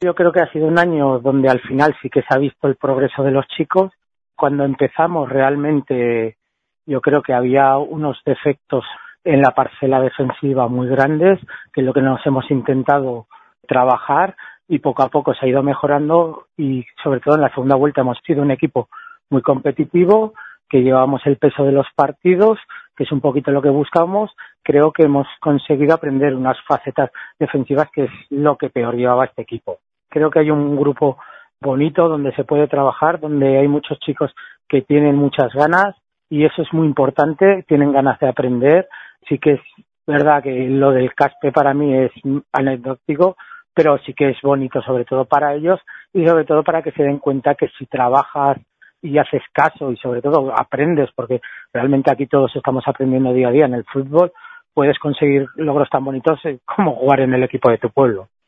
Yo creo que ha sido un año donde al final sí que se ha visto el progreso de los chicos. Cuando empezamos realmente yo creo que había unos defectos en la parcela defensiva muy grandes, que es lo que nos hemos intentado trabajar y poco a poco se ha ido mejorando y sobre todo en la segunda vuelta hemos sido un equipo muy competitivo, que llevamos el peso de los partidos, que es un poquito lo que buscamos. Creo que hemos conseguido aprender unas facetas defensivas que es lo que peor llevaba este equipo. Creo que hay un grupo bonito donde se puede trabajar, donde hay muchos chicos que tienen muchas ganas y eso es muy importante, tienen ganas de aprender. Sí que es verdad que lo del caspe para mí es anecdótico, pero sí que es bonito sobre todo para ellos y sobre todo para que se den cuenta que si trabajas y haces caso y sobre todo aprendes, porque realmente aquí todos estamos aprendiendo día a día en el fútbol, puedes conseguir logros tan bonitos como jugar en el equipo de tu pueblo.